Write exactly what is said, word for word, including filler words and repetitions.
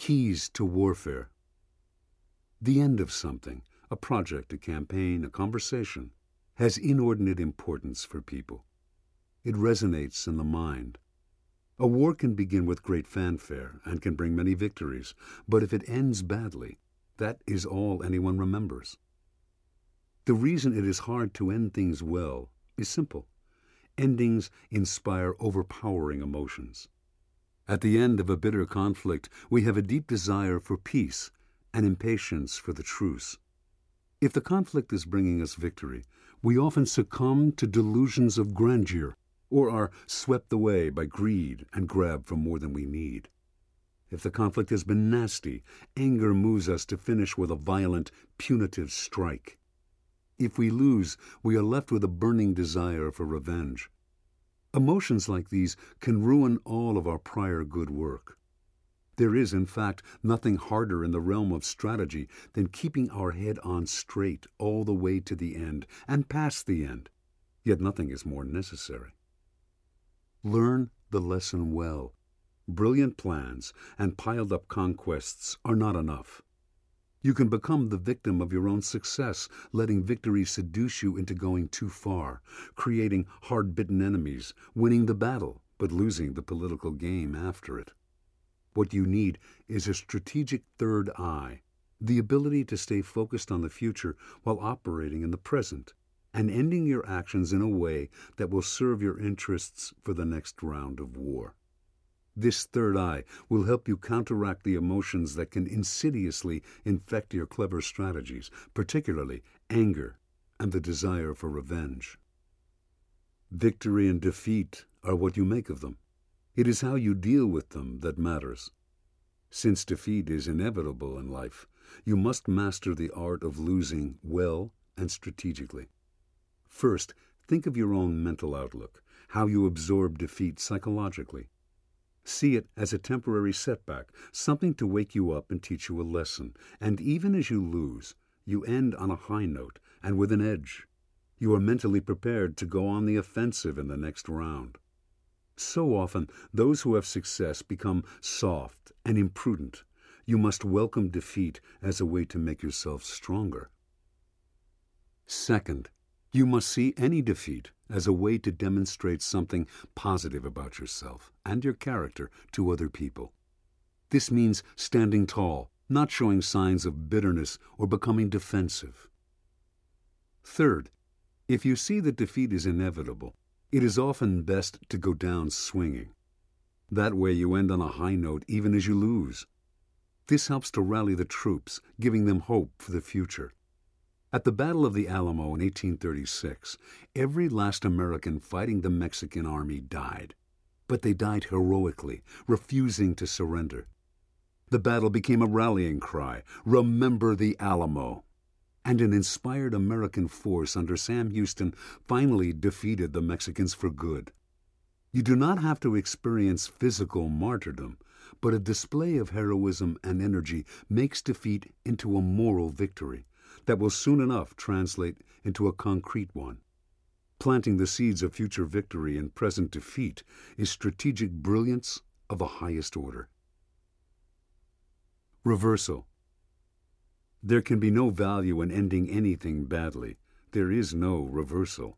Keys to warfare. The end of something, a project, a campaign, a conversation, has inordinate importance for people. It resonates in the mind. A war can begin with great fanfare and can bring many victories, but if it ends badly, that is all anyone remembers. The reason it is hard to end things well is simple. Endings inspire overpowering emotions. At the end of a bitter conflict, we have a deep desire for peace and impatience for the truce. If the conflict is bringing us victory, we often succumb to delusions of grandeur or are swept away by greed and grab for more than we need. If the conflict has been nasty, anger moves us to finish with a violent, punitive strike. If we lose, we are left with a burning desire for revenge. Emotions like these can ruin all of our prior good work. There is, in fact, nothing harder in the realm of strategy than keeping our head on straight all the way to the end and past the end. Yet nothing is more necessary. Learn the lesson well. Brilliant plans and piled-up conquests are not enough. You can become the victim of your own success, letting victory seduce you into going too far, creating hard-bitten enemies, winning the battle, but losing the political game after it. What you need is a strategic third eye, the ability to stay focused on the future while operating in the present, and ending your actions in a way that will serve your interests for the next round of war. This third eye will help you counteract the emotions that can insidiously infect your clever strategies, particularly anger and the desire for revenge. Victory and defeat are what you make of them. It is how you deal with them that matters. Since defeat is inevitable in life, you must master the art of losing well and strategically. First, think of your own mental outlook, how you absorb defeat psychologically. See it as a temporary setback, something to wake you up and teach you a lesson. And even as you lose, you end on a high note and with an edge. You are mentally prepared to go on the offensive in the next round. So often, those who have success become soft and imprudent. You must welcome defeat as a way to make yourself stronger. Second, you must see any defeat as a way to demonstrate something positive about yourself and your character to other people. This means standing tall, not showing signs of bitterness or becoming defensive. Third, if you see that defeat is inevitable, it is often best to go down swinging. That way you end on a high note even as you lose. This helps to rally the troops, giving them hope for the future. At the Battle of the Alamo in eighteen thirty-six, every last American fighting the Mexican army died. But they died heroically, refusing to surrender. The battle became a rallying cry, "Remember the Alamo!" And an inspired American force under Sam Houston finally defeated the Mexicans for good. You do not have to experience physical martyrdom, but a display of heroism and energy makes defeat into a moral victory that will soon enough translate into a concrete one. Planting the seeds of future victory in present defeat is strategic brilliance of the highest order. Reversal. There can be no value in ending anything badly. There is no reversal.